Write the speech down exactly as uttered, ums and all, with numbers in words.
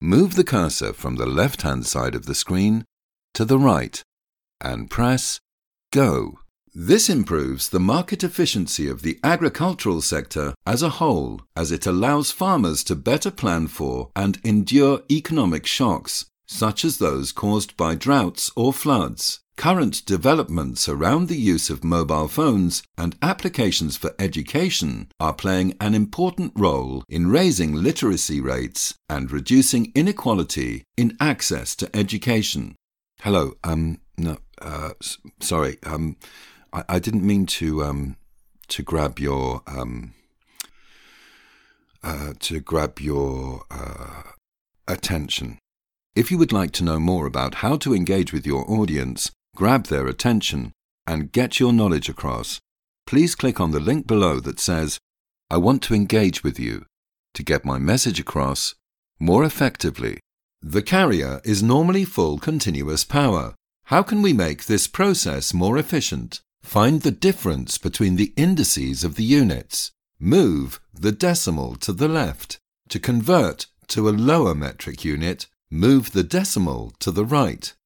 Move the cursor from the left-hand side of the screen to the right and press Go. This improves the market efficiency of the agricultural sector as a whole, as it allows farmers to better plan for and endure economic shocks, such as those caused by droughts or floods. Current developments around the use of mobile phones and applications for education are playing an important role in raising literacy rates and reducing inequality in access to education. Hello, um, no, uh, s- sorry, um, I, I didn't mean to, um, to grab your, um, uh, to grab your, uh, attention. If you would like to know more about how to engage with your audience, grab their attention, and get your knowledge across, please click on the link below that says, I want to engage with you to get my message across more effectively. The carrier is normally full continuous power. How can we make this process more efficient? Find the difference between the indices of the units. Move the decimal to the left. To convert to a lower metric unit, move the decimal to the right.